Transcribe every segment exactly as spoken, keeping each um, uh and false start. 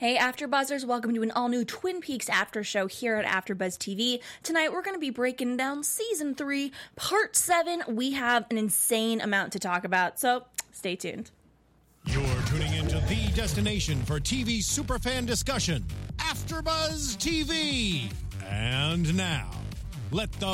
Hey AfterBuzzers, welcome to an all-new Twin Peaks after show here at AfterBuzz T V. Tonight we're going to be breaking down Season three, Part seven. We have an insane amount to talk about, so stay tuned. You're tuning into the destination for T V superfan discussion, AfterBuzz T V. And now, let the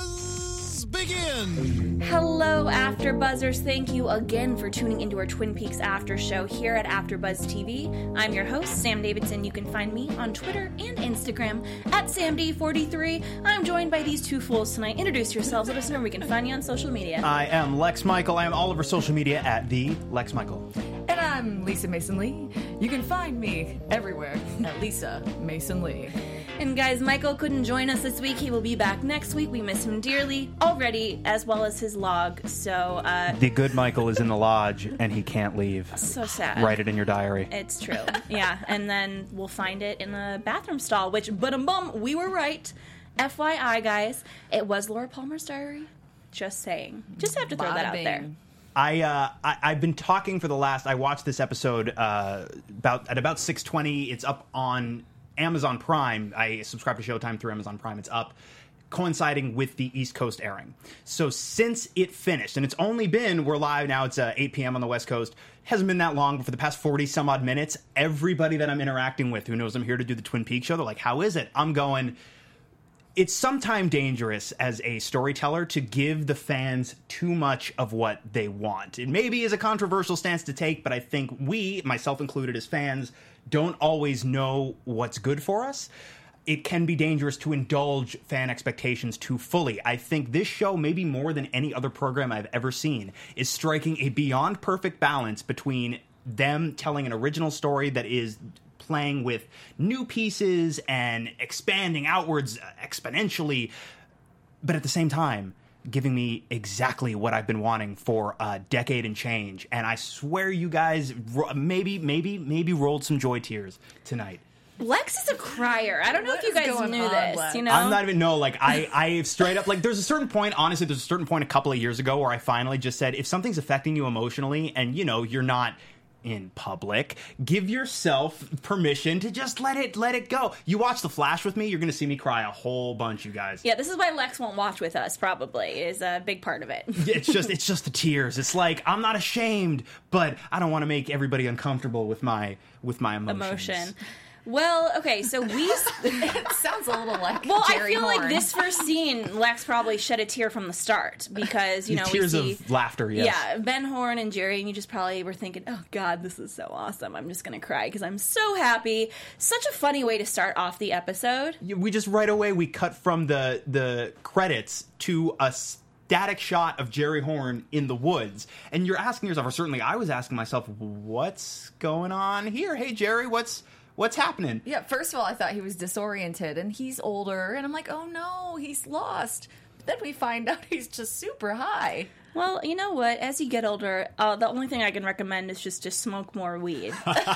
buzz begin. Hello AfterBuzzers, thank you again for tuning into our Twin Peaks after show here at AfterBuzz T V. I'm your host, Sam Davidson. You can find me on Twitter and Instagram at Sam D forty-three. I'm joined by these two fools tonight. Introduce yourselves, let us know where we can find you on social media. I am Lex Michael. I am all over social media at the Lex Michael. And I'm Lisa Mason Lee. You can find me everywhere at Lisa Mason Lee. And guys, Michael couldn't join us this week. He will be back next week. We miss him dearly already, as well as his log. So, uh... The good Michael is in the lodge, and he can't leave. So sad. Write it in your diary. It's true. Yeah, and then we'll find it in the bathroom stall, which, ba-dum-bum, we were right. F Y I, guys, it was Laura Palmer's diary. Just saying. Just have to throw Bada that out bing. there. I, uh, I I've been talking for the last. I watched this episode uh, about at about six twenty. It's up on Amazon Prime. I subscribe to Showtime through Amazon Prime. It's up, coinciding with the East Coast airing. So since it finished, and it's only been we're live now. It's uh, eight p.m. on the West Coast. Hasn't been that long, but for the past forty some odd minutes, everybody that I'm interacting with who knows I'm here to do the Twin Peaks show, they're like, "How is it?" I'm going. It's sometimes dangerous as a storyteller to give the fans too much of what they want. It maybe is a controversial stance to take, but I think we, myself included as fans, don't always know what's good for us. It can be dangerous to indulge fan expectations too fully. I think this show, maybe more than any other program I've ever seen, is striking a beyond perfect balance between them telling an original story that is playing with new pieces and expanding outwards exponentially, but at the same time, giving me exactly what I've been wanting for a decade and change. And I swear you guys maybe, maybe, maybe rolled some joy tears tonight. Lex is a crier. I don't know What if you is guys going knew on, this, Lex? you know? I'm not even, no, like, I, I straight up, like, there's a certain point, honestly, there's a certain point a couple of years ago where I finally just said, if something's affecting you emotionally and, you know, you're not in public, give yourself permission to just let it let it go. You watch The Flash with me, you're going to see me cry a whole bunch, you guys. Yeah, this is why Lex won't watch with us, probably, is a big part of it. It's just it's just the tears. It's like, I'm not ashamed, but I don't want to make everybody uncomfortable with my with my emotions. Emotion. Well, okay, so we... It sounds a little like Well, Jerry I feel Horn. like this first scene, Lex probably shed a tear from the start, because, you know, Tears we see... of laughter, yes. Yeah, Ben Horn and Jerry, and you just probably were thinking, oh, God, this is so awesome. I'm just going to cry, because I'm so happy. Such a funny way to start off the episode. We just, right away, we cut from the the credits to a static shot of Jerry Horn in the woods. And you're asking yourself, or certainly I was asking myself, what's going on here? Hey, Jerry, what's... What's happening? Yeah, first of all, I thought he was disoriented, and he's older, and I'm like, oh no, he's lost. But then we find out he's just super high. Well, you know what? As you get older, uh, the only thing I can recommend is just to smoke more weed.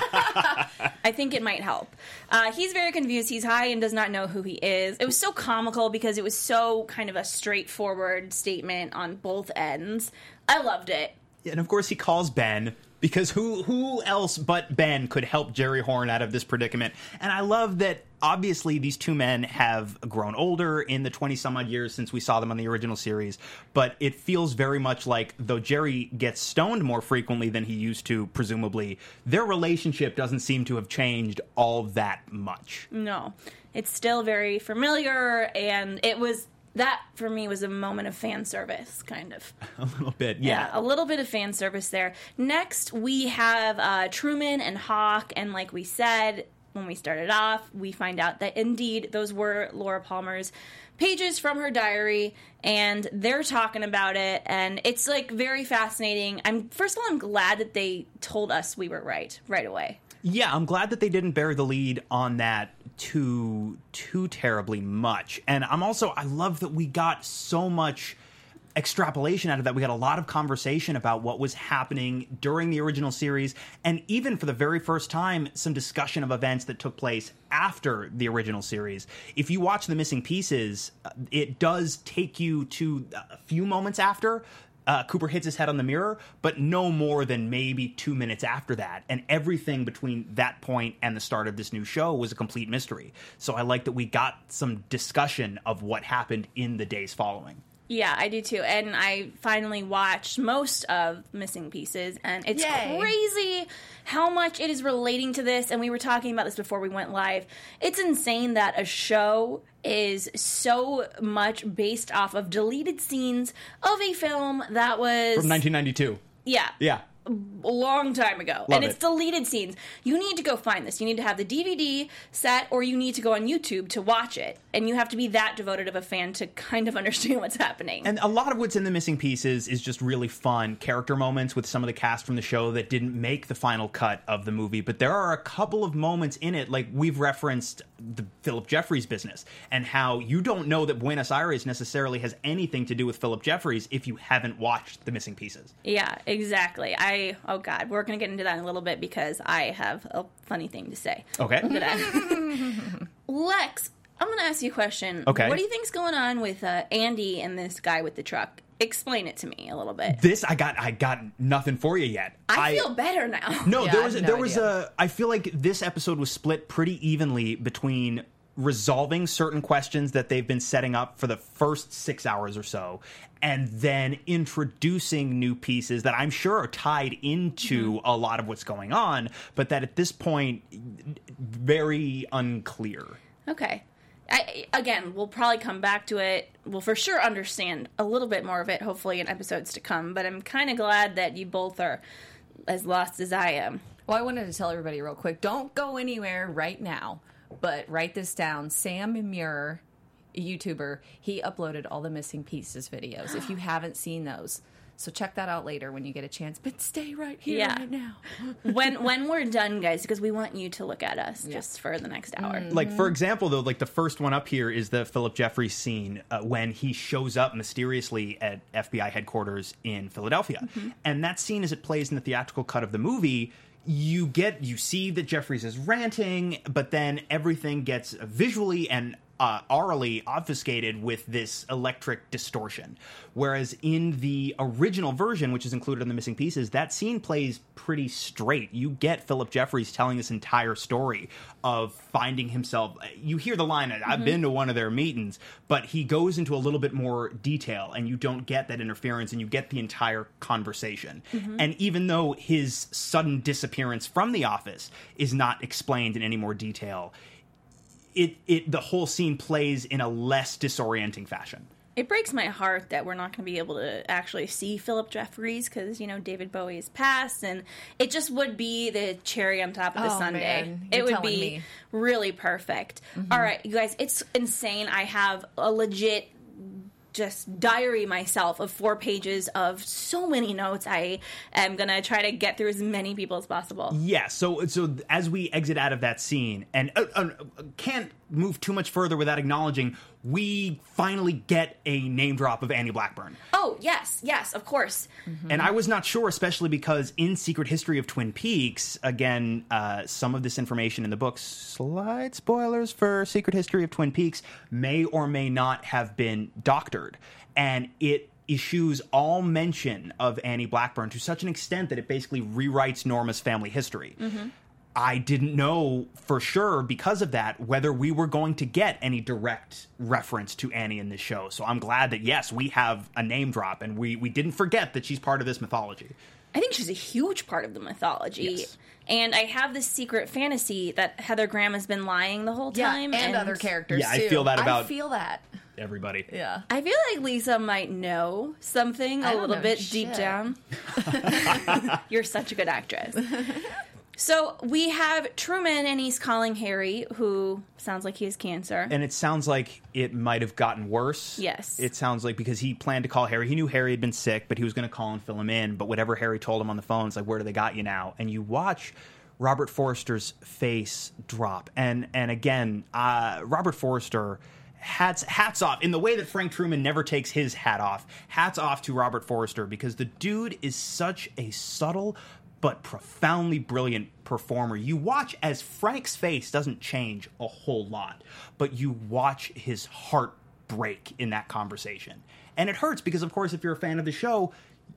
I think it might help. Uh, he's very confused. He's high and does not know who he is. It was so comical because it was so kind of a straightforward statement on both ends. I loved it. And of course he calls Ben, because who who else but Ben could help Jerry Horn out of this predicament? And I love that, obviously, these two men have grown older in the twenty-some-odd years since we saw them on the original series, but it feels very much like, though Jerry gets stoned more frequently than he used to, presumably, their relationship doesn't seem to have changed all that much. No. It's still very familiar, and it was... That, for me, was a moment of fan service, kind of. A little bit, yeah. yeah. A little bit of fan service there. Next, we have uh, Truman and Hawk, and like we said when we started off, we find out that, indeed, those were Laura Palmer's pages from her diary, and they're talking about it, and it's, like, very fascinating. I'm First of all, I'm glad that they told us we were right, right away. Yeah, I'm glad that they didn't bury the lead on that too too terribly much. And I'm also, I love that we got so much extrapolation out of that. We had a lot of conversation about what was happening during the original series, and even for the very first time, some discussion of events that took place after the original series. If you watch The Missing Pieces, it does take you to a few moments after, uh, Cooper hits his head on the mirror, but no more than maybe two minutes after that. And everything between that point and the start of this new show was a complete mystery. So I like that we got some discussion of what happened in the days following. Yeah, I do too. And I finally watched most of Missing Pieces, and it's Yay. crazy how much it is relating to this. And we were talking about this before we went live. It's insane that a show is so much based off of deleted scenes of a film that was... From nineteen ninety-two. Yeah. Yeah. A long time ago. Love and it's it. deleted scenes. You need to go find this. You need to have the D V D set, or you need to go on YouTube to watch it. And you have to be that devoted of a fan to kind of understand what's happening. And a lot of what's in the Missing Pieces is just really fun character moments with some of the cast from the show that didn't make the final cut of the movie. But there are a couple of moments in it, like we've referenced the Philip Jeffries business and how you don't know that Buenos Aires necessarily has anything to do with Philip Jeffries if you haven't watched the Missing Pieces. Yeah, exactly. I, oh God, we're going to get into that in a little bit because I have a funny thing to say. Okay. That I- Lex, I'm going to ask you a question. Okay. What do you think's going on with uh, Andy and this guy with the truck? Explain it to me a little bit. This, I got I got nothing for you yet. I, feel better now. No, Yeah, there I was have no there was idea. a I feel like this episode was split pretty evenly between resolving certain questions that they've been setting up for the first six hours or so, and then introducing new pieces that I'm sure are tied into Mm-hmm. a lot of what's going on, but that at this point, very unclear. Okay. I, again, we'll probably come back to it. We'll for sure understand a little bit more of it, hopefully, in episodes to come. But I'm kind of glad that you both are as lost as I am. Well, I wanted to tell everybody real quick, don't go anywhere right now, but write this down. Sam Muir, a YouTuber, he uploaded all the Missing Pieces videos, if you haven't seen those. So check that out later when you get a chance. But stay right here Yeah. right now. when when we're done, guys, because we want you to look at us just for the next hour. Like, for example, though, like the first one up here is the Philip Jeffries scene uh, when he shows up mysteriously at F B I headquarters in Philadelphia. And that scene, as it plays in the theatrical cut of the movie, you get, you see that Jeffries is ranting, but then everything gets visually and uh, orally obfuscated with this electric distortion. Whereas in the original version, which is included in the Missing Pieces, that scene plays pretty straight. You get Philip Jeffries telling this entire story of finding himself. You hear the line, I've been to one of their meetings, but he goes into a little bit more detail, and you don't get that interference, and you get the entire conversation. And even though his sudden disappearance from the office is not explained in any more detail, it, it the whole scene plays in a less disorienting fashion. It breaks my heart that we're not going to be able to actually see Philip Jeffries because, you know, David Bowie is passed, and it just would be the cherry on top of the Oh, sundae. man. It You're would telling be me. really perfect. All right, you guys, it's insane. I have a legit just diary myself of four pages of so many notes. I am going to try to get through as many people as possible. Yeah, so so as we exit out of that scene, and uh, uh, can't move too much further without acknowledging, we finally get a name drop of Annie Blackburn. Oh, yes, yes, of course. And I was not sure, especially because in Secret History of Twin Peaks, again, uh, some of this information in the books, slight spoilers for Secret History of Twin Peaks, may or may not have been doctored. And it eschews all mention of Annie Blackburn to such an extent that it basically rewrites Norma's family history. I didn't know for sure because of that whether we were going to get any direct reference to Annie in this show. So I'm glad that, yes, we have a name drop, and we, we didn't forget that she's part of this mythology. I think she's a huge part of the mythology. Yes. And I have this secret fantasy that Heather Graham has been lying the whole Yeah, time. and, other characters, Yeah, I too. feel that about- I feel that. Everybody. Yeah. I feel like Lisa might know something I a don't little know bit shit. deep down. You're such a good actress. So we have Truman, and he's calling Harry, who sounds like he has cancer. And it sounds like it might have gotten worse. Yes. It sounds like because he planned to call Harry. He knew Harry had been sick, but he was going to call and fill him in. But whatever Harry told him on the phone, it's like, where do they got you now? And you watch Robert Forster's face drop. And and again, uh, Robert Forster, hats hats off. In the way that Frank Truman never takes his hat off, hats off to Robert Forster, because the dude is such a subtle but profoundly brilliant performer. You watch as Frank's face doesn't change a whole lot, but you watch his heart break in that conversation. And it hurts because, of course, if you're a fan of the show,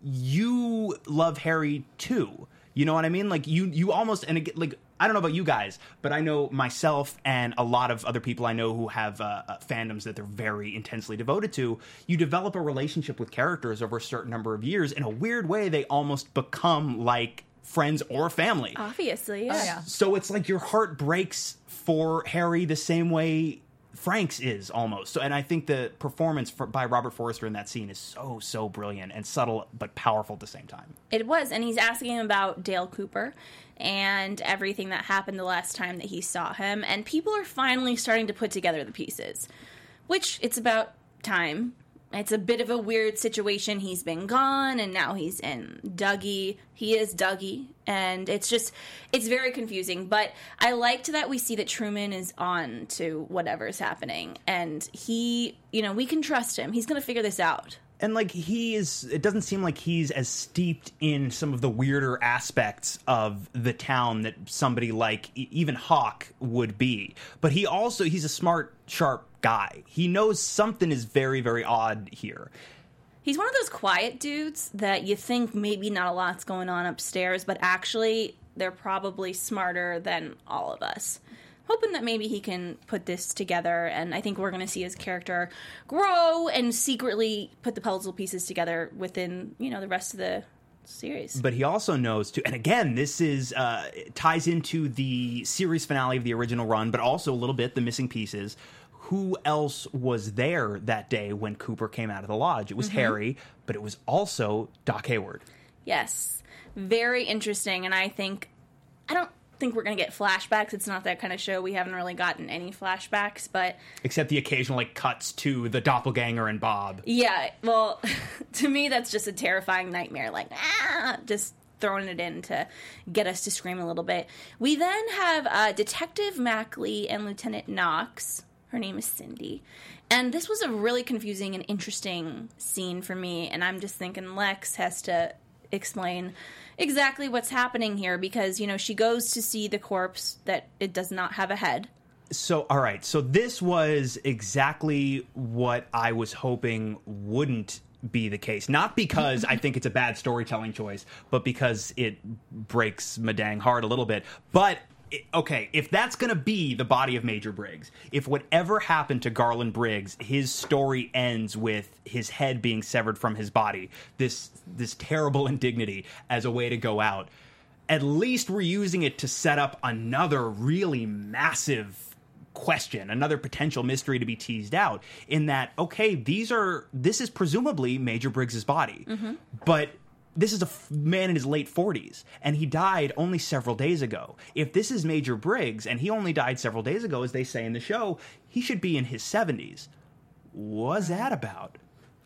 you love Harry too. You know what I mean? Like you, you almost, and it, like, I don't know about you guys, but I know myself and a lot of other people I know who have uh, uh, fandoms that they're very intensely devoted to. You develop a relationship with characters over a certain number of years. In a weird way, they almost become like friends or family. Obviously, yeah. Oh, yeah. So it's like your heart breaks for Harry the same way Frank's is almost. So, and I think the performance for, by Robert Forster in that scene is so, so brilliant and subtle but powerful at the same time. It was, and he's asking him about Dale Cooper and everything that happened the last time that he saw him, and people are finally starting to put together the pieces, which it's about time. It's a bit of a weird situation. He's been gone, and now he's in Dougie. He is Dougie, and it's just, it's very confusing. But I liked that we see that Truman is on to whatever's happening, and he, you know, we can trust him. He's going to figure this out. And, like, he is, it doesn't seem like he's as steeped in some of the weirder aspects of the town that somebody like e- even Hawk would be. But he also, he's a smart, sharp guy. He knows something is very, very odd here. He's one of those quiet dudes that you think maybe not a lot's going on upstairs, but actually they're probably smarter than all of us. Hoping that maybe he can put this together, and I think we're going to see his character grow and secretly put the puzzle pieces together within, you know, the rest of the series. But he also knows to, and again, this is uh, ties into the series finale of the original run, but also a little bit the missing pieces. Who else was there that day when Cooper came out of the lodge? It was mm-hmm. Harry, but it was also Doc Hayward. Yes, very interesting, and I think I don't. think we're going to get flashbacks. It's not that kind of show. We haven't really gotten any flashbacks, but except the occasional like cuts to the doppelganger and Bob. Yeah, well, to me that's just a terrifying nightmare, like ah, just throwing it in to get us to scream a little bit. We then have uh, Detective Mackley and Lieutenant Knox. Her name is Cindy. And this was a really confusing and interesting scene for me, and I'm just thinking Lex has to explain exactly what's happening here, because, you know, she goes to see the corpse that it does not have a head. So, all right. So this was exactly what I was hoping wouldn't be the case. Not because I think it's a bad storytelling choice, but because it breaks my dang heart a little bit. But okay, if that's going to be the body of Major Briggs, if whatever happened to Garland Briggs, his story ends with his head being severed from his body, this this terrible indignity as a way to go out, at least we're using it to set up another really massive question, another potential mystery to be teased out, in that, okay, these are this is presumably Major Briggs's body, mm-hmm. but this is a f- man in his late forties, and he died only several days ago. If this is Major Briggs, and he only died several days ago, as they say in the show, he should be in his seventies. What's that about?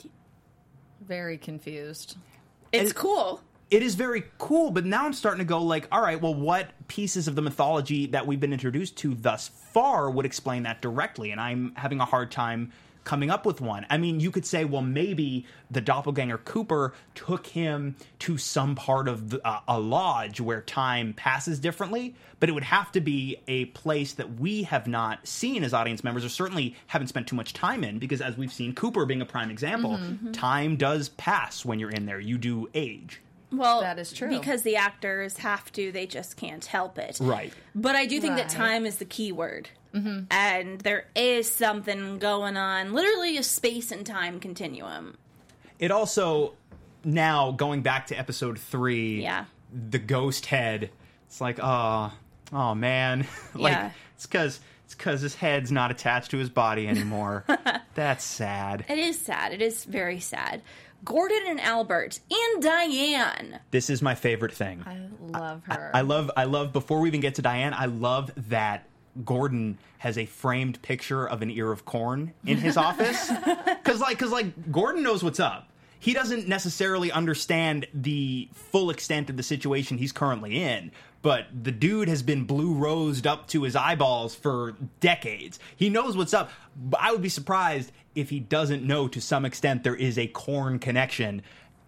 Very confused. It's it, cool. It is very cool, but now I'm starting to go like, all right, well, what pieces of the mythology that we've been introduced to thus far would explain that directly? And I'm having a hard time coming up with one. I mean, you could say, well, maybe the doppelganger Cooper took him to some part of the, uh, a lodge where time passes differently, but it would have to be a place that we have not seen as audience members, or certainly haven't spent too much time in, because as we've seen, Cooper being a prime example, mm-hmm. time does pass when you're in there. You do age. Well, that is true. Because the actors have to, they just can't help it. Right. But I do think right. that time is the key word. Mm-hmm. And there is something going on, literally a space and time continuum. It also, now going back to episode three, yeah. the ghost head, it's like, oh, oh man. like, yeah. it's because it's because his head's not attached to his body anymore. That's sad. It is sad. It is very sad. Gordon and Albert and Diane. This is my favorite thing. I love her. I, I love, I love, before we even get to Diane, I love that Gordon has a framed picture of an ear of corn in his office. Because, like, cause, like, Gordon knows what's up. He doesn't necessarily understand the full extent of the situation he's currently in, but the dude has been blue-rosed up to his eyeballs for decades. He knows what's up. But I would be surprised if he doesn't know to some extent there is a corn connection.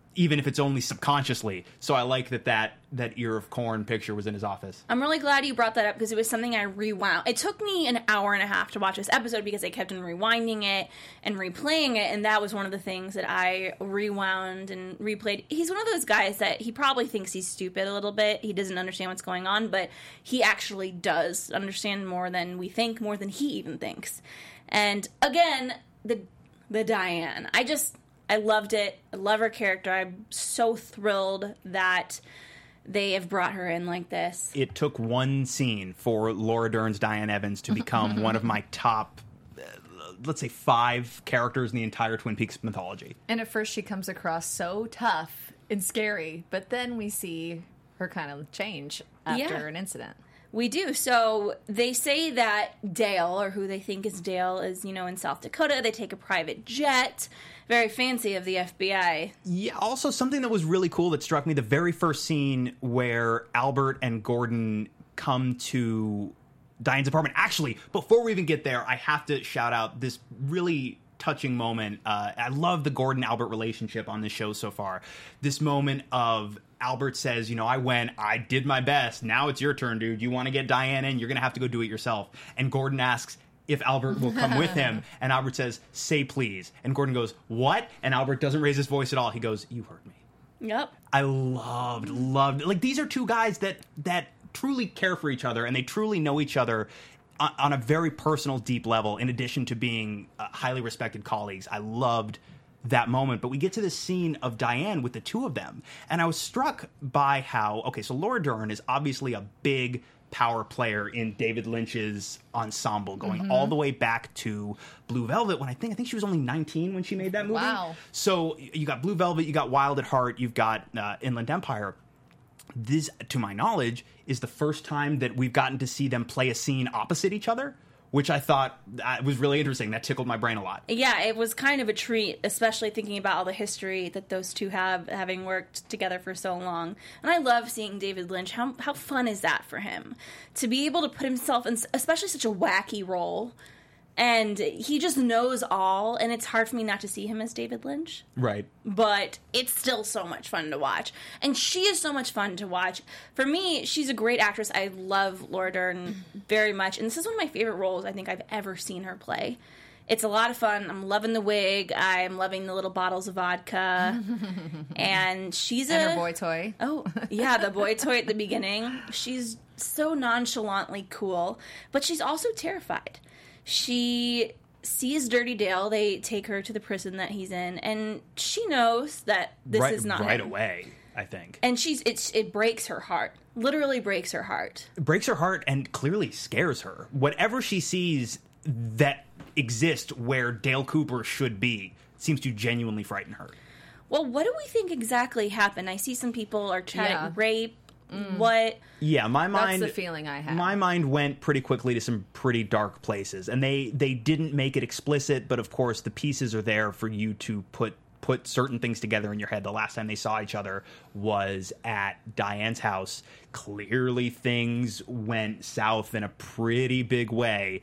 even if it's only subconsciously. So I like that that, that ear of corn picture was in his office. I'm really glad you brought that up because it was something I rewound. It took me an hour and a half to watch this episode because I kept on rewinding it and replaying it, and that was one of the things that I rewound and replayed. He's one of those guys that he probably thinks he's stupid a little bit. He doesn't understand what's going on, but he actually does understand more than we think, more than he even thinks. And again, the the Diane. I just... I loved it. I love her character. I'm so thrilled that they have brought her in like this. It took one scene for Laura Dern's Diane Evans to become one of my top, uh, let's say, five characters in the entire Twin Peaks mythology. And at first she comes across so tough and scary, but then we see her kind of change after Yeah. an incident. We do. So they say that Dale, or who they think is Dale, is, you know, in South Dakota. They take a private jet. Very fancy of the F B I. Yeah, also something that was really cool that struck me, the very first scene where Albert and Gordon come to Diane's apartment. Actually, before we even get there, I have to shout out this really touching moment. Uh, I love the Gordon-Albert relationship on this show so far. This moment of Albert says, you know, I went, I did my best. Now it's your turn, dude. You want to get Diane in? You're going to have to go do it yourself. And Gordon asks if Albert will come with him. And Albert says, say please. And Gordon goes, what? And Albert doesn't raise his voice at all. He goes, you heard me. Yep. I loved, loved, like, these are two guys that, that truly care for each other, and they truly know each other on, on a very personal, deep level, in addition to being uh, highly respected colleagues. I loved that moment. But we get to this scene of Diane with the two of them, and I was struck by how, okay, so Laura Dern is obviously a big power player in David Lynch's ensemble, going mm-hmm. all the way back to Blue Velvet, when I think I think she was only nineteen when she made that movie. Wow. So you got Blue Velvet, you got Wild at Heart, you've got uh, Inland Empire. This, to my knowledge, is the first time that we've gotten to see them play a scene opposite each other, which I thought uh, was really interesting. That tickled my brain a lot. Yeah, it was kind of a treat, especially thinking about all the history that those two have, having worked together for so long. And I love seeing David Lynch. How how fun is that for him? To be able to put himself in especially such a wacky role. And he just knows all, and it's hard for me not to see him as David Lynch. Right. But it's still so much fun to watch. And she is so much fun to watch. For me, she's a great actress. I love Laura Dern very much. And this is one of my favorite roles I think I've ever seen her play. It's a lot of fun. I'm loving the wig. I'm loving the little bottles of vodka. And she's a... And her boy toy. Oh, yeah, the boy toy at the beginning. She's so nonchalantly cool. But she's also terrified. She sees Dirty Dale. They take her to the prison that he's in, and she knows that this right, is not right him. away, I think. And she's it's it breaks her heart. Literally breaks her heart. It breaks her heart and clearly scares her. Whatever she sees that exists where Dale Cooper should be seems to genuinely frighten her. Well, what do we think exactly happened? I see some people are chatting Yeah. rape. Mm. What? Yeah, my mind. That's the feeling I had. My mind went pretty quickly to some pretty dark places, and they they didn't make it explicit, but of course the pieces are there for you to put put certain things together in your head. The last time they saw each other was at Diane's house. Clearly, things went south in a pretty big way,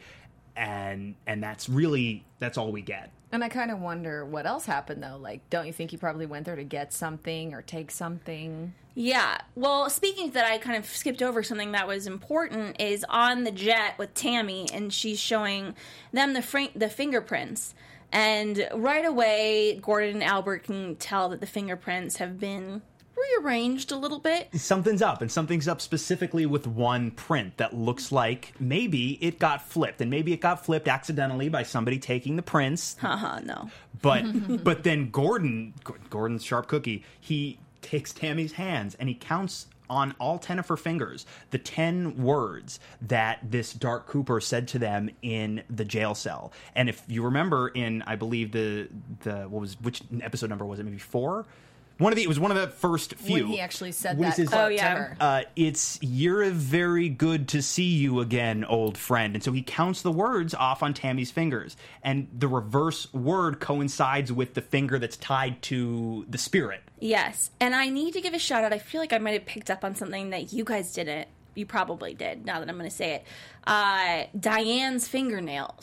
and and that's really that's all we get. And I kind of wonder what else happened, though. Like, don't you think he probably went there to get something or take something? Yeah. Well, speaking of that, I kind of skipped over something that was important, is on the jet with Tammy, and she's showing them the fr- the fingerprints. And right away, Gordon and Albert can tell that the fingerprints have been rearranged a little bit. Something's up, and something's up specifically with one print that looks like maybe it got flipped, and maybe it got flipped accidentally by somebody taking the prints. Haha, no. But but then Gordon, Gordon's sharp cookie, he takes Tammy's hands and he counts on all ten of her fingers the ten words that this Dark Cooper said to them in the jail cell. And if you remember, in I believe the the what was which episode number was it? Maybe four. One of the it was one of the first few. When he actually said When he that says, quote Oh, yeah. to her. uh, it's you're very good to see you again, old friend. And so he counts the words off on Tammy's fingers. And the reverse word coincides with the finger that's tied to the spirit. Yes. And I need to give a shout out. I feel like I might have picked up on something that you guys didn't. You probably did, now that I'm going to say it. Uh, Diane's fingernails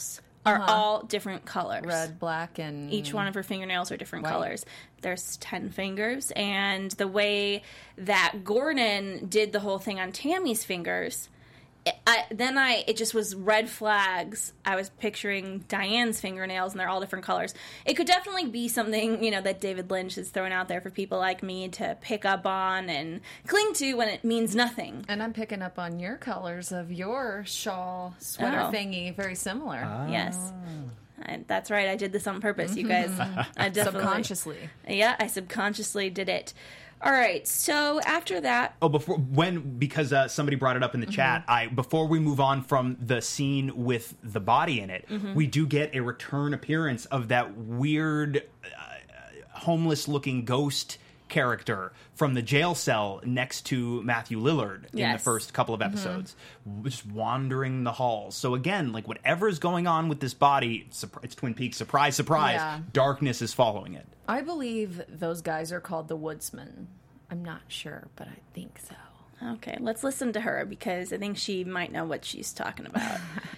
are Uh-huh. all different colors. Red, black, and Each one of her fingernails are different White. colors. There's ten fingers, and the way that Gordon did the whole thing on Tammy's fingers, it, I, then I it just was red flags. I was picturing Diane's fingernails, and they're all different colors. It could definitely be something, you know, that David Lynch is throwing out there for people like me to pick up on and cling to when it means nothing. And I'm picking up on your colors of your shawl sweater Oh. thingy. Very similar. Yes. I, that's right. I did this on purpose, you guys. I definitely, Subconsciously. Yeah, I subconsciously did it. All right. So after that, Oh, before when because uh, somebody brought it up in the chat. I before we move on from the scene with the body in it, we do get a return appearance of that weird, uh, homeless-looking ghost character from the jail cell next to Matthew Lillard in the Yes. first couple of episodes, just wandering the halls. So again, like whatever's going on with this body, surp- it's Twin Peaks. Surprise, surprise! Yeah. Darkness is following it. I believe those guys are called the Woodsmen. I'm not sure, but I think so. okay, let's listen to her because I think she might know what she's talking about.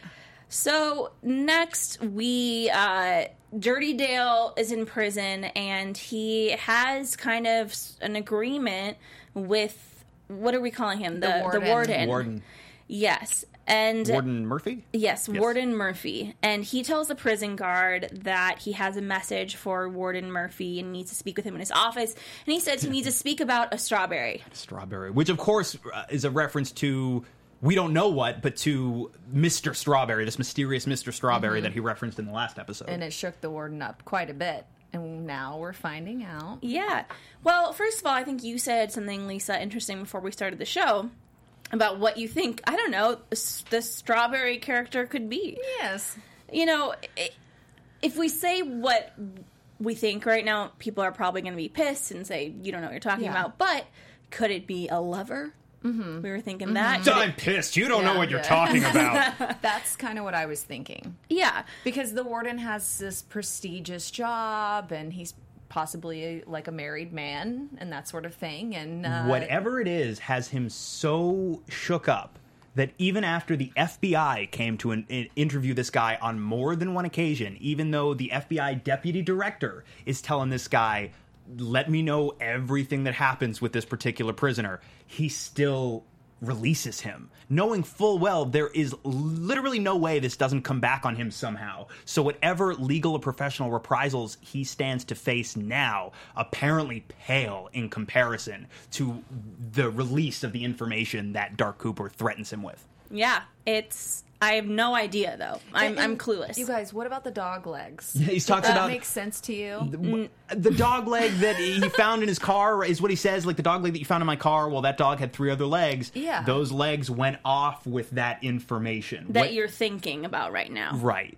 So next, we uh, Dirty Dale is in prison, and he has kind of s- an agreement with what are we calling him? The warden. warden. Warden, Yes, and Warden Murphy. yes, Warden Murphy, and he tells the prison guard that he has a message for Warden Murphy and needs to speak with him in his office. And he says he needs to speak about a strawberry. Strawberry, which of course uh, is a reference to we don't know what, but to Mister Strawberry, this mysterious Mister Strawberry that he referenced in the last episode. And it shook the warden up quite a bit. And now we're finding out. Yeah. Well, first of all, I think you said something, Lisa, interesting before we started the show about what you think, I don't know, s- the strawberry character could be. Yes. You know, i- if we say what we think right now, people are probably going to be pissed and say, you don't know what you're talking Yeah. about. But could it be a lover? Mm-hmm. We were thinking that. I'm pissed. You don't Yeah, know what you're yeah. talking about. That's kind of what I was thinking. Yeah. Because the warden has this prestigious job, and he's possibly like a married man and that sort of thing. And uh, Whatever it is has him so shook up that even after the F B I came to an, in, interview this guy on more than one occasion, even though the F B I deputy director is telling this guy, let me know everything that happens with this particular prisoner, he still releases him, knowing full well there is literally no way this doesn't come back on him somehow. So whatever legal or professional reprisals he stands to face now apparently pale in comparison to the release of the information that Dark Cooper threatens him with. Yeah. It's, I have no idea, though. I'm, and- I'm clueless. You guys, what about the dog legs? Yeah, he talks That about makes sense to you? the, the dog leg that he found in his car is what he says, like the dog leg that you found in my car. Well, that dog had three other legs. Yeah. Those legs went off with that information. that What- you're thinking about right now. right.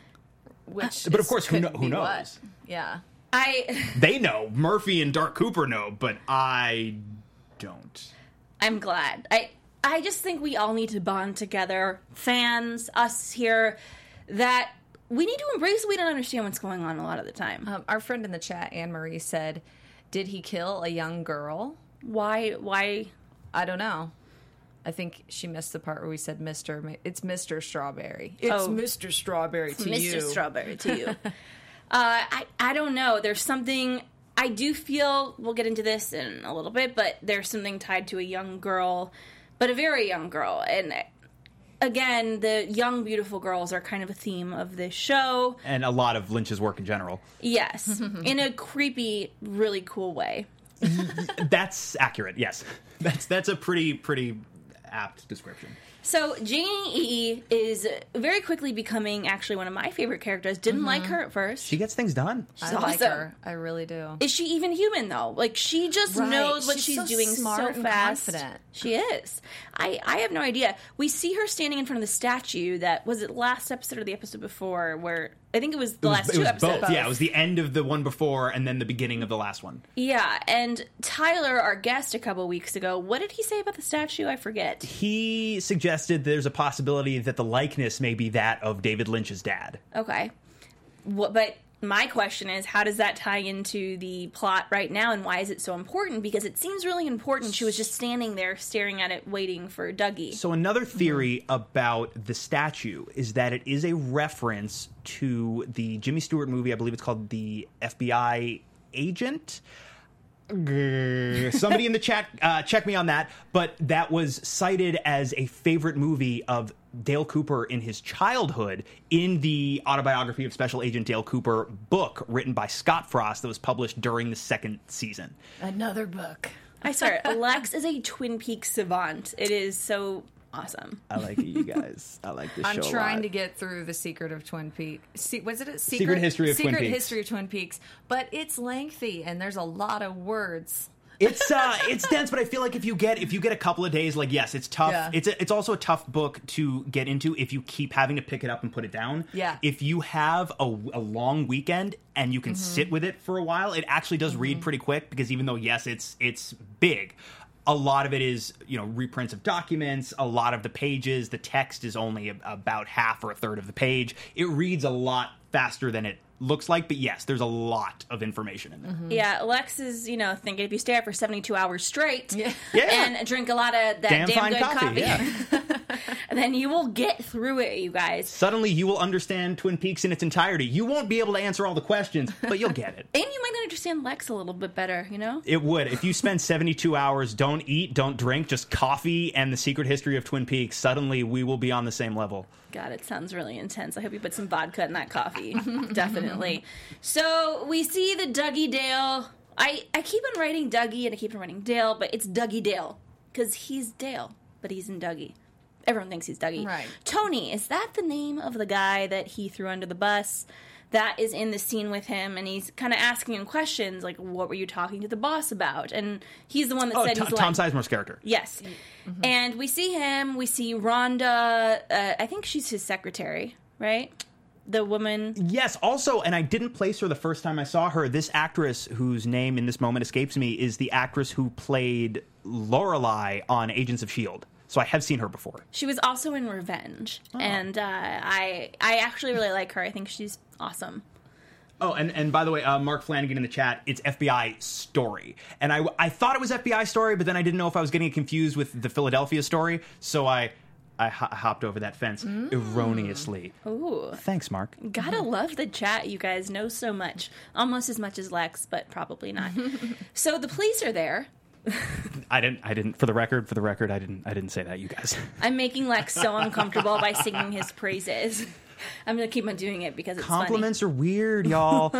Which But of is- course, who could kno- who be what? knows? Yeah. I, They know. Murphy and Dark Cooper know, but I don't. I'm glad. I, I just think we all need to bond together, fans, us here, that we need to embrace we don't understand what's going on a lot of the time. Um, our friend in the chat, Anne Marie, said, "Did he kill a young girl?" Why, why, I don't know. I think she missed the part where we said Mister Ma- It's Mister Strawberry. It's Oh. Mister Strawberry to Mister you. Strawberry to you. uh, I, I don't know. There's something, I do feel, we'll get into this in a little bit, but there's something tied to a young girl, but a very young girl. And again, the young, beautiful girls are kind of a theme of this show. And a lot of Lynch's work in general. Yes, in a creepy, really cool way. That's accurate, yes. That's that's a pretty, pretty apt description. So Janie E is very quickly becoming actually one of my favorite characters. Didn't like her at first. She gets things done. I She's like awesome. her. I really do. Is she even human though? Like she just Right. knows what She's she's, so doing smart so and fast. confident. She is. I I have no idea. We see her standing in front of the statue that was it last episode or the episode before where I think it was the It was, last it two was episodes. both. Yeah, it was the end of the one before and then the beginning of the last one. Yeah, and Tyler, our guest a couple weeks ago, what did he say about the statue? I forget. He suggested there's a possibility that the likeness may be that of David Lynch's dad. Okay. What, but my question is, how does that tie into the plot right now, and why is it so important? Because it seems really important. She was just standing there staring at it, waiting for Dougie. So another theory mm-hmm. about the statue is that it is a reference to the Jimmy Stewart movie. I believe it's called The F B I Agent. Somebody in the chat, uh, check me on that. But that was cited as a favorite movie of Dale Cooper in his childhood in the autobiography of Special Agent Dale Cooper book written by Scott Frost that was published during the second season. Another book. I swear, Lex is a Twin Peaks savant. It is so awesome. I like it, you guys. I like this I'm show a lot. I'm trying to get through The Secret of Twin Peaks. Se- was it a Secret? Secret History of Secret Twin Peaks. History of Twin Peaks. But it's lengthy, and there's a lot of words. It's uh, it's dense, but I feel like if you get if you get a couple of days, like yes, it's tough. Yeah. It's a, it's also a tough book to get into if you keep having to pick it up and put it down. Yeah. If you have a, a long weekend and you can mm-hmm. sit with it for a while, it actually does mm-hmm. read pretty quick because even though yes, it's it's big. A lot of it is, you know, reprints of documents. A lot of the pages, the text is only a, about half or a third of the page. It reads a lot faster than it looks like, but yes, there's a lot of information in there. Mm-hmm. Yeah, Lex is, you know, thinking if you stay up for seventy-two hours straight yeah. Yeah. and drink a lot of that damn, damn fine good coffee, coffee, yeah. and then you will get through it, you guys. Suddenly you will understand Twin Peaks in its entirety. You won't be able to answer all the questions, but you'll get it. And you might understand Lex a little bit better, you know? It would. If you spend seventy-two hours, don't eat, don't drink, just coffee and the secret history of Twin Peaks, suddenly we will be on the same level. God, it sounds really intense. I hope you put some vodka in that coffee. Definitely. So we see the Dougie Dale. I, I keep on writing Dougie and I keep on writing Dale, but it's Dougie Dale. Because he's Dale, but he's in Dougie. Everyone thinks he's Dougie. Right. Tony, is that the name of the guy that he threw under the bus? That is in the scene with him, and he's kind of asking him questions, like, what were you talking to the boss about? And he's the one that oh, said Tom, he's Tom like... Sizemore's character. Yes. Mm-hmm. And we see him, we see Rhonda, uh, I think she's his secretary, right? The woman... Yes, also, and I didn't place her the first time I saw her, this actress whose name in this moment escapes me is the actress who played Lorelai on Agents of S H I E L D. So I have seen her before. She was also in Revenge, oh. and uh, I I actually really like her. I think she's awesome. Oh, and, and by the way, uh, Mark Flanagan in the chat, it's F B I Story. And I, I thought it was F B I Story, but then I didn't know if I was getting it confused with the Philadelphia Story, so I I ho- hopped over that fence mm. erroneously. Ooh. Thanks, Mark. Gotta love the chat. You guys know so much. Almost as much as Lex, but probably not. So the police are there. I didn't. I didn't. For the record, for the record, I didn't. I didn't say that. You guys. I'm making Lex so uncomfortable by singing his praises. I'm gonna keep on doing it because it's compliments funny. are weird, y'all.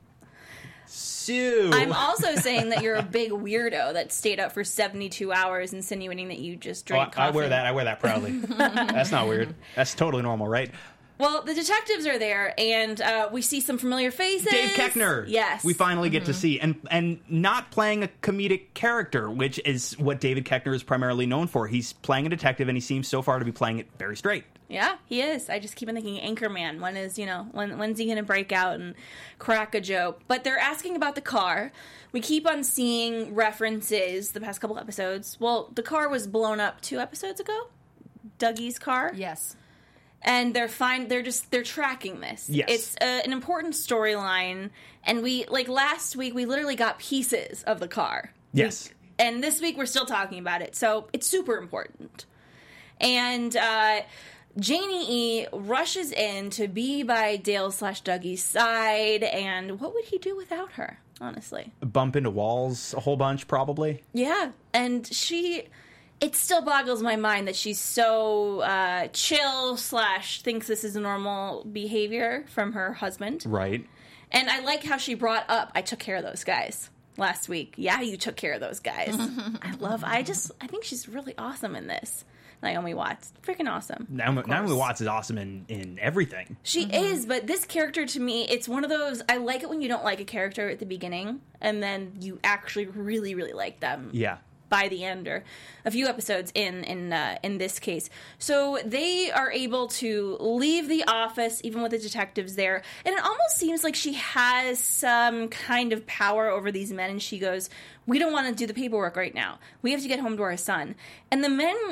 Sue. I'm also saying that you're a big weirdo that stayed up for seventy-two hours, insinuating that you just drank oh, coffee. I wear that. I wear that proudly. That's not weird. That's totally normal, right? Well, the detectives are there, and uh, we see some familiar faces. Dave Koechner. Yes. We finally get mm-hmm. to see. And and not playing a comedic character, which is what David Koechner is primarily known for. He's playing a detective, and he seems so far to be playing it very straight. Yeah, he is. I just keep on thinking Anchorman. When is, you know, when when's he going to break out and crack a joke? But they're asking about the car. We keep on seeing references the past couple episodes. Well, the car was blown up two episodes ago. Dougie's car. Yes. And they're fine. They're just they're tracking this. Yes, it's uh, an important storyline. And we like last week we literally got pieces of the car. Yes. We, and this week we're still talking about it, so it's super important. And uh, Janie E rushes in to be by Dale slash Dougie's side. And what would he do without her? Honestly, bump into walls a whole bunch, probably. Yeah, and she. It still boggles my mind that she's so uh, chill slash thinks this is a normal behavior from her husband. Right. And I like how she brought up, I took care of those guys last week. Yeah, you took care of those guys. I love, I just, I think she's really awesome in this. Naomi Watts. Freaking awesome. Naomi, Naomi Watts is awesome in, in everything. She mm-hmm. is, but this character to me, it's one of those, I like it when you don't like a character at the beginning, and then you actually really, really like them. Yeah. By the end, or a few episodes in in uh, in this case, so they are able to leave the office, even with the detectives there. And it almost seems like she has some kind of power over these men. And she goes, "We don't want to do the paperwork right now. We have to get home to our son." And the men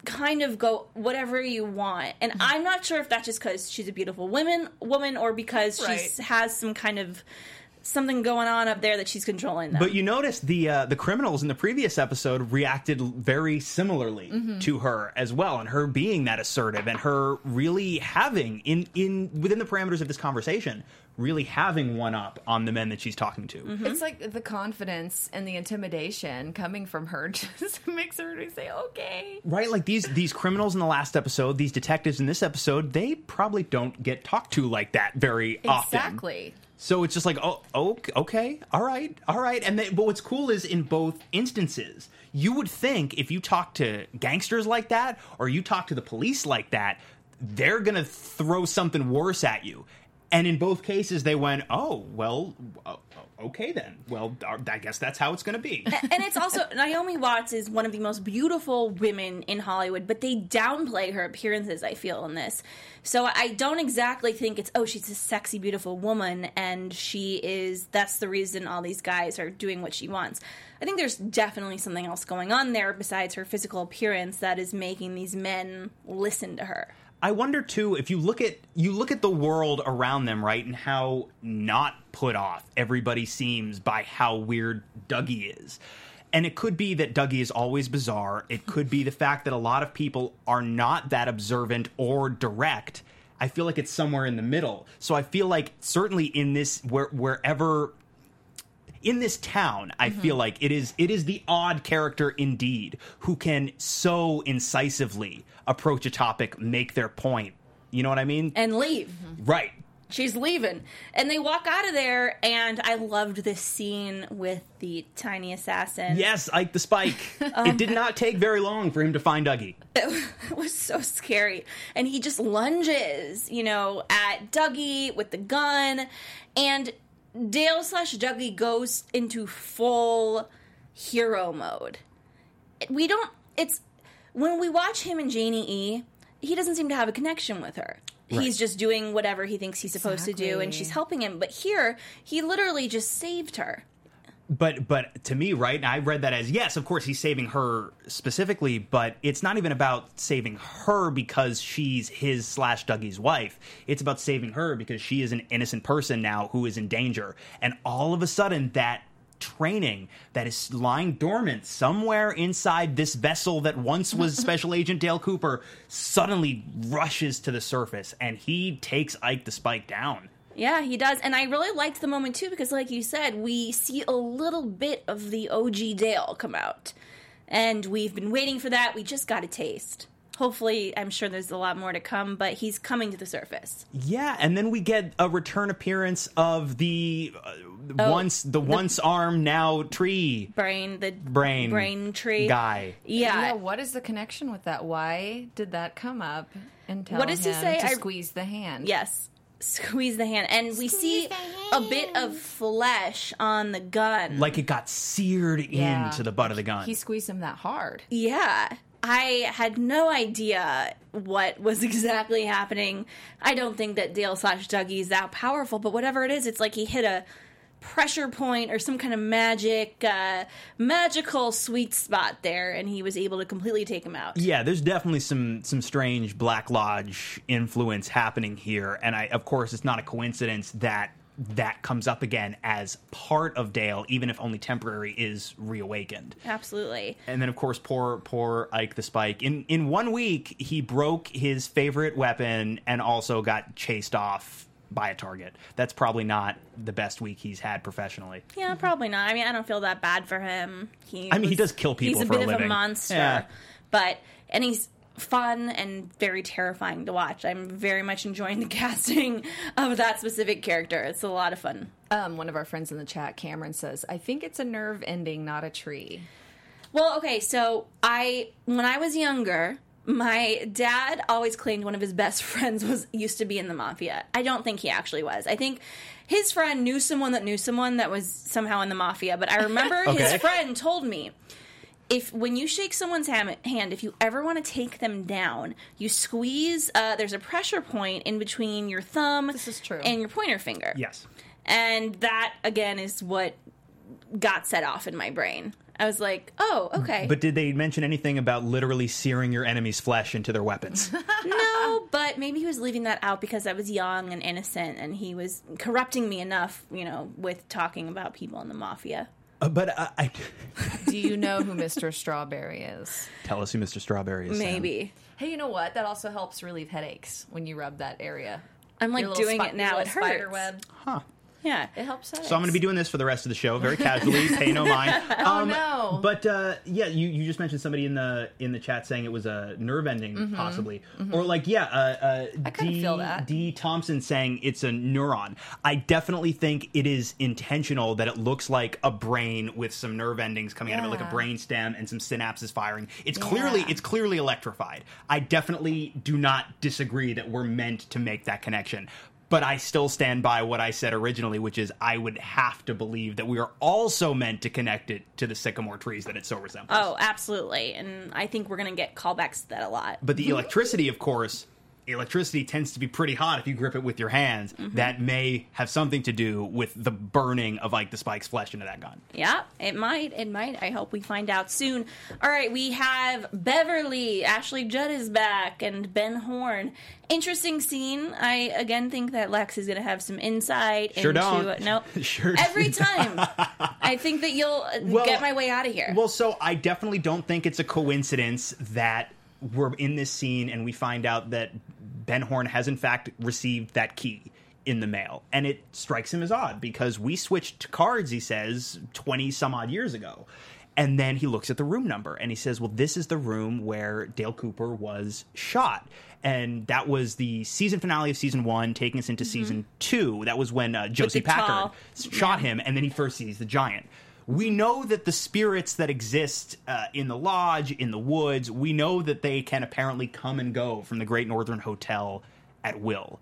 kind of go whatever you want. And I'm not sure if that's just because she's a beautiful woman, woman or because Right. she has some kind of something going on up there that she's controlling them. But you notice the uh, the criminals in the previous episode reacted very similarly Mm-hmm. to her as well, and her being that assertive, and her really having in in within the parameters of this conversation, really having one up on the men that she's talking to. Mm-hmm. It's like the confidence and the intimidation coming from her just makes her say, okay. Right, like these these criminals in the last episode, these detectives in this episode, they probably don't get talked to like that very often. Exactly. So it's just like, oh, okay, okay, all right, all right. And they, but what's cool is in both instances, you would think if you talk to gangsters like that, or you talk to the police like that, they're gonna throw something worse at you. And in both cases, they went, oh, well, uh, okay then. Well, I guess that's how it's going to be. And it's also, Naomi Watts is one of the most beautiful women in Hollywood, but they downplay her appearances, I feel, in this. So I don't exactly think it's, oh, she's a sexy, beautiful woman, and she is, that's the reason all these guys are doing what she wants. I think there's definitely something else going on there besides her physical appearance that is making these men listen to her. I wonder too if you look at you look at the world around them, right, and how not put off everybody seems by how weird Dougie is. And it could be that Dougie is always bizarre. It could be the fact that a lot of people are not that observant or direct. I feel like it's somewhere in the middle. So I feel like certainly in this where, wherever in this town, I mm-hmm. feel like it is it is the odd character indeed who can so incisively approach a topic, make their point. You know what I mean? And leave. Mm-hmm. Right. She's leaving. And they walk out of there, and I loved this scene with the tiny assassin. Yes, Ike the Spike. um, it did not take very long for him to find Dougie. It was so scary. And he just lunges, you know, at Dougie with the gun, and Dale slash Dougie goes into full hero mode. We don't, it's, when we watch him and Janie E., he doesn't seem to have a connection with her. Right. He's just doing whatever he thinks he's supposed exactly. to do, and she's helping him. But here, he literally just saved her. But but to me, right, and I read that as, yes, of course, he's saving her specifically, but it's not even about saving her because she's his slash Dougie's wife. It's about saving her because she is an innocent person now who is in danger. And all of a sudden, that training that is lying dormant somewhere inside this vessel that once was Special Agent Dale Cooper suddenly rushes to the surface, and he takes Ike the Spike down. Yeah, he does. And I really liked the moment, too, because like you said, we see a little bit of the O G Dale come out. And we've been waiting for that. We just got a taste. Hopefully, I'm sure there's a lot more to come, but he's coming to the surface. Yeah, and then we get a return appearance of the uh, oh, once the, the once arm now tree brain, the brain brain tree guy. Yeah. yeah. What is the connection with that? Why did that come up? And tell what does him he say? To I, squeeze the hand. Yes, squeeze the hand, and we squeeze see a bit of flesh on the gun, like it got seared yeah. into the butt of the gun. He squeezed him that hard. Yeah. I had no idea what was exactly happening. I don't think that Dale slash Dougie is that powerful, but whatever it is, it's like he hit a pressure point or some kind of magic, uh, magical sweet spot there, and he was able to completely take him out. Yeah, there's definitely some some strange Black Lodge influence happening here, and I, of course, it's not a coincidence that that comes up again as part of Dale, even if only temporary, is reawakened. Absolutely. And then, of course, poor poor Ike the Spike. In in one week, he broke his favorite weapon and also got chased off by a target. That's probably not the best week he's had professionally. Yeah, probably not. I mean, I don't feel that bad for him. He I mean, was, he does kill people for a living. He's a bit of a monster. Yeah. But, and he's fun and very terrifying to watch. I'm very much enjoying the casting of that specific character. It's a lot of fun. Um, one of our friends in the chat, Cameron, says, I think it's a nerve ending, not a tree. Well, okay, so I, when I was younger, my dad always claimed one of his best friends was used to be in the mafia. I don't think he actually was. I think his friend knew someone that knew someone that was somehow in the mafia, but I remember okay. his friend told me, if when you shake someone's ham- hand, if you ever want to take them down, you squeeze, uh, there's a pressure point in between your thumb this is true. and your pointer finger. Yes. And that, again, is what got set off in my brain. I was like, oh, okay. But did they mention anything about literally searing your enemy's flesh into their weapons? No, but maybe he was leaving that out because I was young and innocent, and he was corrupting me enough, you know, with talking about people in the mafia. Uh, but uh, I Do you know who Mister Strawberry is? tell us who Mister Strawberry is. Sam. Maybe. Hey, you know what? That also helps relieve headaches when you rub that area. I'm like Your little doing spi- it now. your It little spider hurts. web. Huh. Yeah. It helps headaches. So I'm going to be doing this for the rest of the show, very casually. Pay no mind. Oh, no. But uh, yeah, you, you just mentioned somebody in the in the chat saying it was a nerve ending, Mm-hmm. possibly, or like yeah, uh, uh, I kinda D, feel that. D Thompson saying it's a neuron. I definitely think it is intentional that it looks like a brain with some nerve endings coming out of it, like a Yeah. brain stem and some synapses firing. It's clearly Yeah. it's clearly electrified. I definitely do not disagree that we're meant to make that connection. But I still stand by what I said originally, which is I would have to believe that we are also meant to connect it to the sycamore trees that it so resembles. Oh, absolutely. And I think we're going to get callbacks to that a lot. But the electricity, of course, electricity tends to be pretty hot if you grip it with your hands. Mm-hmm. That may have something to do with the burning of Ike the Spike's flesh into that gun. Yeah, it might. It might. I hope we find out soon. All right, we have Beverly. Ashley Judd is back, and Ben Horn. Interesting scene. I again think that Lex is going to have some insight Sure into. don't. No, Sure every don't. time. I think that you'll uh, Well- get my way out of here. Well, so I definitely don't think it's a coincidence that we're in this scene and we find out that Ben Horn has in fact received that key in the mail. And it strikes him as odd because we switched cards, he says, twenty some odd years ago. And then he looks at the room number and he says, well, this is the room where Dale Cooper was shot. And that was the season finale of season one, taking us into season two. That was when uh, Josie the Packard tall- shot him, and then he first sees the giant. We know that the spirits that exist uh, in the lodge, in the woods, we know that they can apparently come and go from the Great Northern Hotel at will.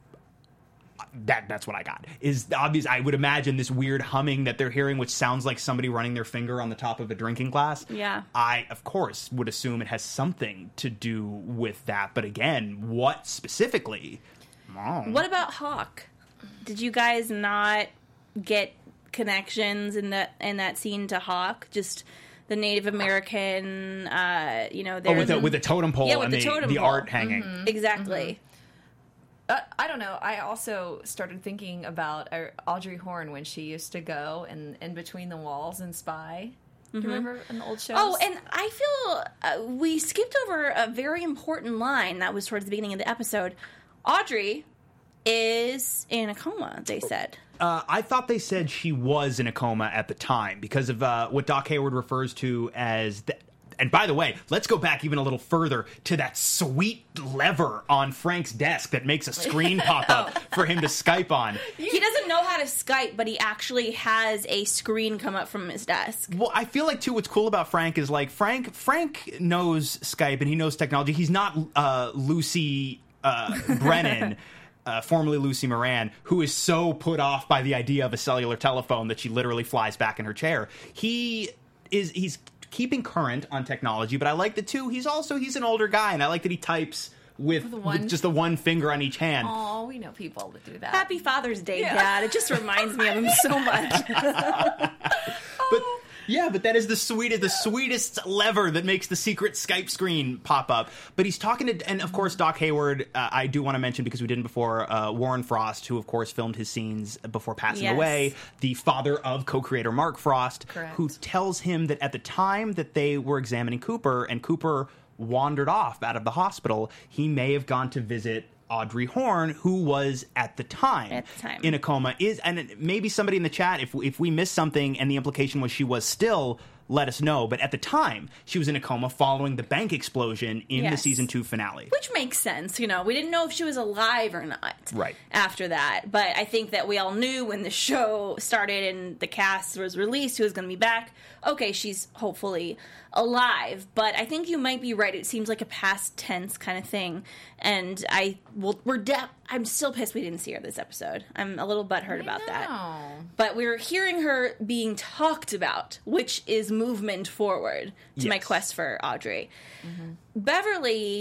That that's what I got. Is obvious. I would imagine this weird humming that they're hearing, which sounds like somebody running their finger on the top of a drinking glass. Yeah. I of course would assume it has something to do with that, but again, what specifically? Oh. What about Hawk? Did you guys not get connections in that in that scene to Hawk? Just the Native American, uh, you know, Oh, there's with the, a- with the totem pole Yeah, with and the the, totem the pole. art hanging. exactly. Uh, I don't know. I also started thinking about uh, Audrey Horne when she used to go and in between the walls and spy. Do you remember in the old shows? Oh, and I feel uh, we skipped over a very important line that was towards the beginning of the episode. Audrey is in a coma, they said. Uh, I thought they said she was in a coma at the time because of uh, what Doc Hayward refers to as the, and by the way, let's go back even a little further to that sweet lever on Frank's desk that makes a screen pop up for him to Skype on. He doesn't know how to Skype, but he actually has a screen come up from his desk. Well, I feel like too what's cool about Frank is like Frank Frank knows Skype and he knows technology. He's not uh, Lucy uh, Brennan. Uh, formerly Lucy Moran, who is so put off by the idea of a cellular telephone that she literally flies back in her chair. He is he's keeping current on technology, but I like that too. He's also he's an older guy, and I like that he types with, With one- with just the one finger on each hand. Oh, we know people that do that. Happy Father's Day, Yeah. Dad. It just reminds me of him so much. But yeah, but that is the sweetest, the sweetest lever that makes the secret Skype screen pop up. But he's talking to, and of course, Doc Hayward. Uh, I do want to mention because we didn't before. Uh, Warren Frost, who of course filmed his scenes before passing Yes. away, the father of co-creator Mark Frost, Correct. who tells him that at the time that they were examining Cooper, and Cooper wandered off out of the hospital, he may have gone to visit Audrey Horne, who was at the time, At the time. in a coma. Is and maybe somebody in the chat, if if we missed something and the implication was she was still, let us know. But at the time, she was in a coma following the bank explosion in the Yes. season two finale. Which makes sense, you know. We didn't know if she was alive or not. Right. After that. But I think that we all knew when the show started and the cast was released who was going to be back. Okay, she's hopefully alive. But I think you might be right. It seems like a past tense kind of thing. And I well, we're de- I'm still pissed we didn't see her this episode. I'm a little butthurt about that. No. But we're hearing her being talked about, which is movement forward to my Yes. quest for Audrey. Beverly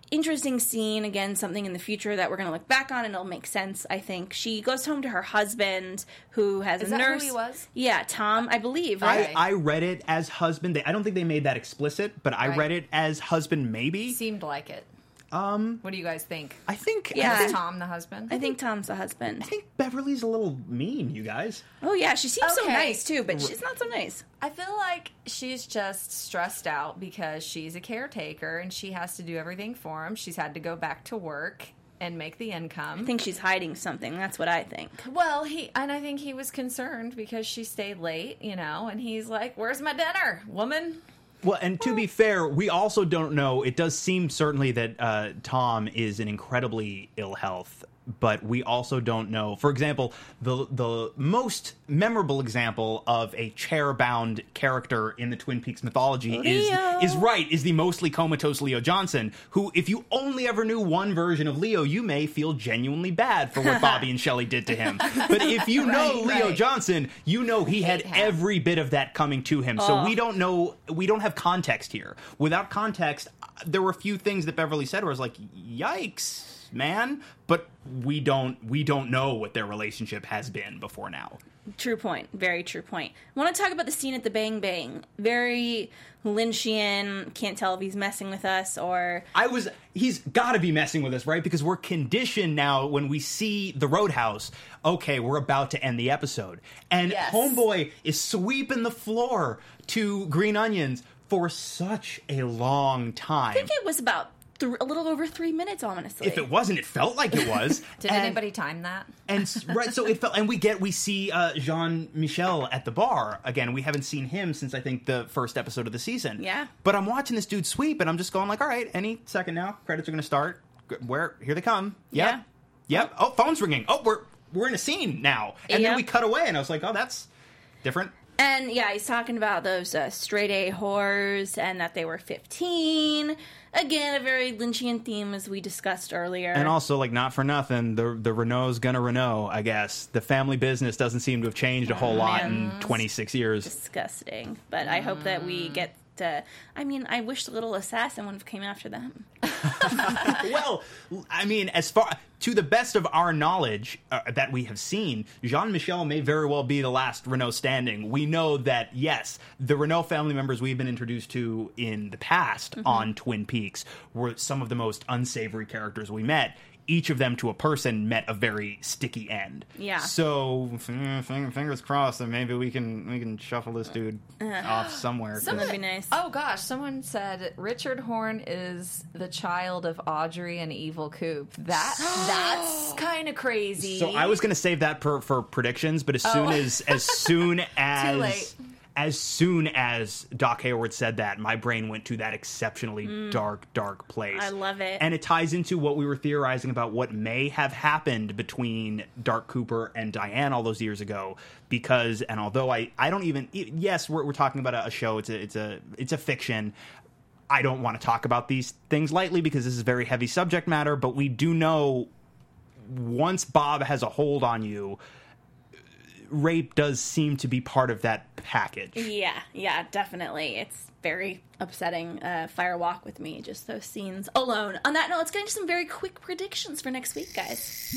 interesting scene. Again, something in the future that we're going to look back on and it'll make sense, I think. She goes home to her husband, who has Is a that nurse. who he was? Yeah, Tom, I believe, I, right? I read it as husband. They, I don't think they made that explicit, but I Right. read it as husband maybe. Seemed like it. Um, what do you guys think? I think Yeah. I Is think, Tom the husband? I think Tom's the husband. I think Beverly's a little mean, you guys. Oh, yeah, she seems so Okay. nice, too, but she's not so nice. I feel like she's just stressed out because she's a caretaker and she has to do everything for him. She's had to go back to work and make the income. I think she's hiding something. That's what I think. Well, he and I think he was concerned because she stayed late, you know, and he's like, "Where's my dinner, woman?" Well, and to be fair, we also don't know. It does seem certainly that uh, Tom is in incredibly ill health, but we also don't know. For example, the the most memorable example of a chair-bound character in the Twin Peaks mythology is Leo. is right is the mostly comatose Leo Johnson, who, if you only ever knew one version of Leo, you may feel genuinely bad for what Bobby and Shelley did to him. But if you know Right, Leo right. Johnson, you know he had him. every bit of that coming to him. So we don't know. We don't have context here. Without context, there were a few things that Beverly said where I was like, "Yikes, man!" But we don't. We don't know what their relationship has been before now. True point. Very true point. I want to talk about the scene at the Bang Bang. Very Lynchian. Can't tell if he's messing with us or... I was. He's got to be messing with us, right? Because we're conditioned now when we see the Roadhouse. Okay, we're about to end the episode, and Yes. Homeboy is sweeping the floor to Green Onions for such a long time. I think it was about th- a little over three minutes, honestly. If it wasn't, it felt like it was. Did And- anybody time that? And s- right, so it felt, and we get we see uh, Jean Michel at the bar again. We haven't seen him since I think the first episode of the season. Yeah. But I'm watching this dude sweep, and I'm just going like, all right, any second now, credits are going to start. G- Where here they come. Yep. Yeah. Yep. Oh, phone's ringing. Oh, we're we're in a scene now, and then Yep. we cut away, and I was like, oh, that's different. And yeah, he's talking about those uh, straight A whores and that they were fifteen. Again, a very Lynchian theme as we discussed earlier. And also, like, not for nothing, the the Renault's gonna Renault. I guess the family business doesn't seem to have changed a whole lot in twenty-six years. disgusting. But I hope that we get to... I mean, I wish the Little Assassin would have came after them. Well, I mean, as far to the best of our knowledge uh, that we have seen, Jean Michel may very well be the last Renault standing. We know that yes, the Renault family members we've been introduced to in the past on Twin Peaks were some of the most unsavory characters we met. Each of them, to a person, met a very sticky end. Yeah. So f- f- fingers crossed that maybe we can we can shuffle this dude off somewhere. 'cause- That'd be nice. Oh gosh, someone said Richard Horn is the child of Audrey and Evil Coop. That that's kind of crazy. So I was going to save that for, for predictions, but as soon Oh. as as soon as late. as soon as Doc Hayward said that, my brain went to that exceptionally dark, dark place. I love it. And it ties into what we were theorizing about what may have happened between Dark Cooper and Diane all those years ago. Because, and although I, I don't even, yes, we're, we're talking about a, a show. It's a it's a it's a fiction. I don't want to talk about these things lightly because this is very heavy subject matter. But we do know once Bob has a hold on you, rape does seem to be part of that package. Yeah, yeah, definitely. It's very upsetting. Uh, Fire Walk with Me, just those scenes alone. On that note, let's get into some very quick predictions for next week, guys.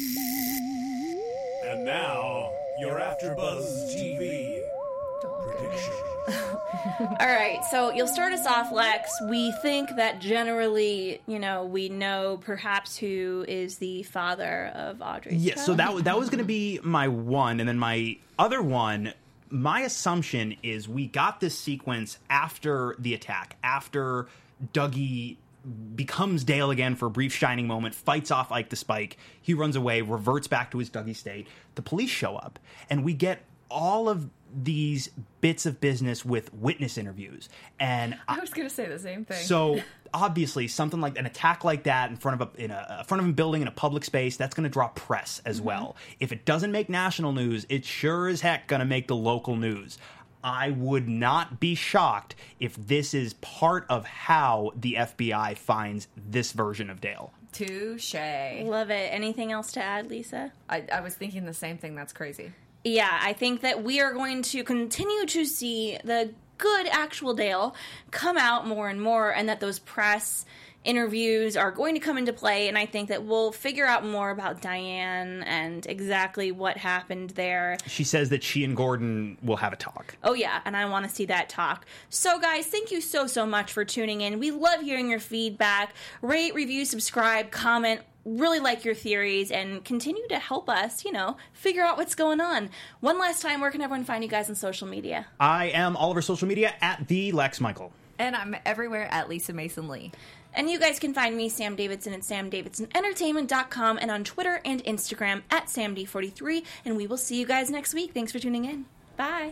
And now, your AfterBuzz T V prediction. All right, so you'll start us off, Lex. We think that generally, you know, we know perhaps who is the father of Audrey's Yes, child. so that that was going to be my one, and then my other one. My assumption is we got this sequence after the attack, after Dougie becomes Dale again for a brief shining moment, fights off Ike the Spike, he runs away, reverts back to his Dougie state. The police show up, and we get all of these bits of business with witness interviews, and I was going to say the same thing. so obviously something like an attack like that in front of a in a, in front of a building in a public space, that's going to draw press as well. If it doesn't make national news, it's sure as heck going to make the local news. I would not be shocked if this is part of how the F B I finds this version of Dale. Touche. Love it. Anything else to add, Lisa? I, I was thinking the same thing. That's crazy. Yeah, I think that we are going to continue to see the good actual Dale come out more and more, and that those press interviews are going to come into play, and I think that we'll figure out more about Diane and exactly what happened there. She says that she and Gordon will have a talk. Oh, yeah, and I want to see that talk. So, guys, thank you so, so much for tuning in. We love hearing your feedback. Rate, review, subscribe, comment. Really like your theories and continue to help us, you know, figure out what's going on. One last time, where can everyone find you guys on social media? I am all over social media at the Lex Michael. And I'm everywhere at Lisa Mason Lee. And you guys can find me, Sam Davidson, at sam davidson entertainment dot com and on Twitter and Instagram at sam d forty-three. And we will see you guys next week. Thanks for tuning in. Bye.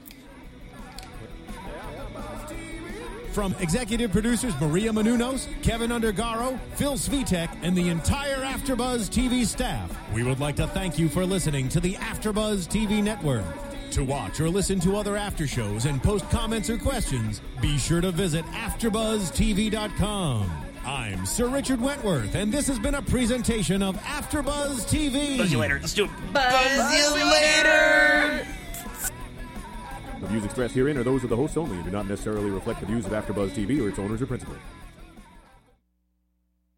From executive producers Maria Menounos, Kevin Undergaro, Phil Svitek, and the entire AfterBuzz T V staff, we would like to thank you for listening to the AfterBuzz T V network. To watch or listen to other after shows and post comments or questions, be sure to visit after buzz t v dot com. I'm Sir Richard Wentworth, and this has been a presentation of AfterBuzz T V. Buzz you later. Let's do it. Buzz, Buzz you later. The views expressed herein are those of the hosts only and do not necessarily reflect the views of AfterBuzz T V or its owners or principals.